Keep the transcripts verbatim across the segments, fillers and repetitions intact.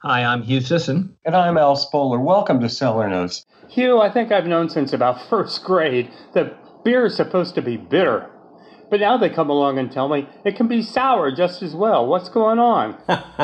Hi, I'm Hugh Sisson. And I'm Al Spoler. Welcome to Cellar Notes. Hugh, I think I've known since about first grade that beer is supposed to be bitter. But now they come along and tell me it can be sour just as well. What's going on?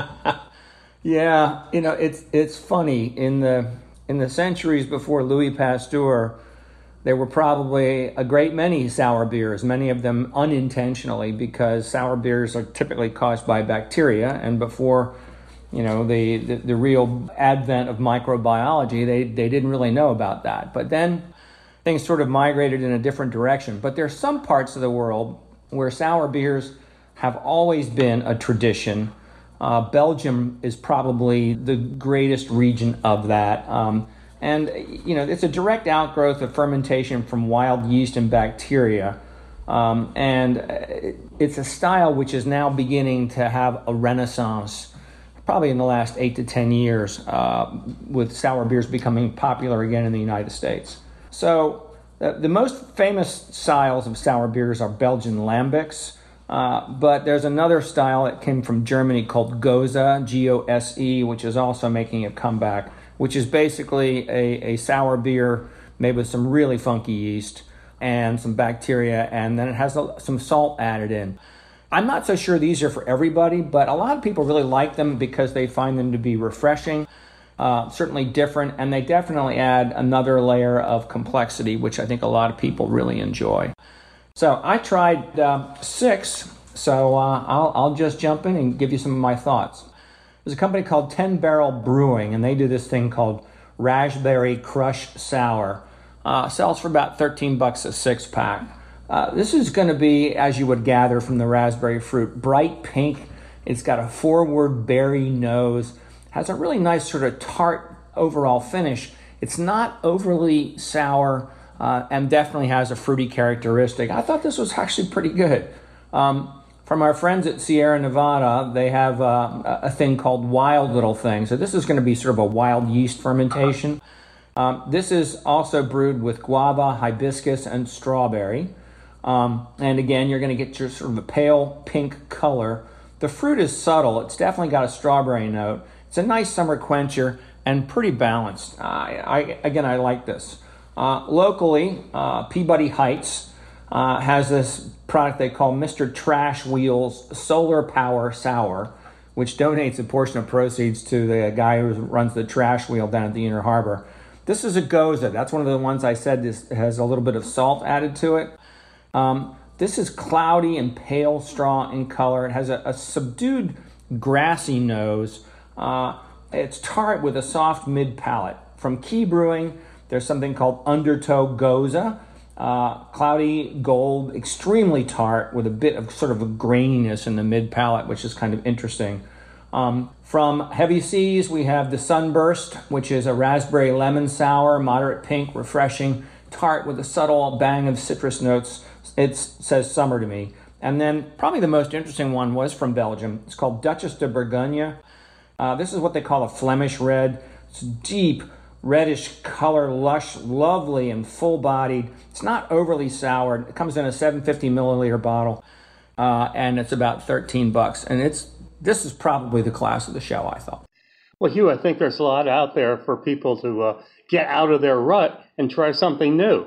Yeah, you know, it's it's funny. In the in the centuries before Louis Pasteur, there were probably a great many sour beers, many of them unintentionally, because sour beers are typically caused by bacteria. And before, you know, the, the, the real advent of microbiology, they, they didn't really know about that. But then things sort of migrated in a different direction. But there's some parts of the world where sour beers have always been a tradition. Uh, Belgium is probably the greatest region of that. Um, and, you know, it's a direct outgrowth of fermentation from wild yeast and bacteria. Um, and it's a style which is now beginning to have a renaissance, probably in the last eight to ten years, uh, with sour beers becoming popular again in the United States. So uh, the most famous styles of sour beers are Belgian lambics. Uh, but there's another style that came from Germany called Gose, G O S E, which is also making a comeback, which is basically a, a sour beer made with some really funky yeast and some bacteria, and then it has a, some salt added in. I'm not so sure these are for everybody, but a lot of people really like them because they find them to be refreshing, uh, certainly different, and they definitely add another layer of complexity, which I think a lot of people really enjoy. So I tried uh, six, so uh, I'll, I'll just jump in and give you some of my thoughts. There's a company called ten Barrel Brewing, and they do this thing called Raspberry Crush Sour. Uh, sells for about thirteen bucks a six pack. Uh, this is going to be, as you would gather from the raspberry fruit, bright pink. It's got a forward berry nose. Has a really nice sort of tart overall finish. It's not overly sour. Uh, and definitely has a fruity characteristic. I thought this was actually pretty good. Um, from our friends at Sierra Nevada, they have uh, a thing called Wild Little Thing. So this is going to be sort of a wild yeast fermentation. Um, this is also brewed with guava, hibiscus, and strawberry. Um, and again, you're going to get your sort of a pale pink color. The fruit is subtle. It's definitely got a strawberry note. It's a nice summer quencher and pretty balanced. Uh, I, again, I like this. Uh, locally, uh, Peabody Heights uh, has this product they call Mister Trash Wheels Solar Power Sour, which donates a portion of proceeds to the guy who runs the trash wheel down at the Inner Harbor. This is a Gose. That's one of the ones I said this has a little bit of salt added to it. Um, this is cloudy and pale straw in color. It has a, a subdued grassy nose. Uh, it's tart with a soft mid-palate. From Key Brewing, there's something called Undertow Gose, uh, cloudy gold, extremely tart with a bit of sort of a graininess in the mid-palate, which is kind of interesting. Um, from Heavy Seas, we have the Sunburst, which is a raspberry lemon sour, moderate pink, refreshing, tart with a subtle bang of citrus notes. It says summer to me. And then probably the most interesting one was from Belgium. It's called Duchess de Bourgogne. Uh, this is what they call a Flemish red. It's deep, reddish color, lush, lovely, and full-bodied. It's not overly sour. It comes in a seven hundred fifty milliliter bottle, uh, and it's about thirteen bucks. And it's this is probably the class of the show, I thought. Well, Hugh, I think there's a lot out there for people to uh, get out of their rut and try something new.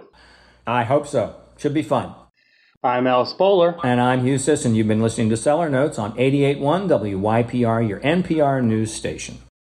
I hope so. Should be fun. I'm Al Spoler. And I'm Hugh Sisson. You've been listening to Cellar Notes on eighty-eight point one W Y P R, your N P R news station.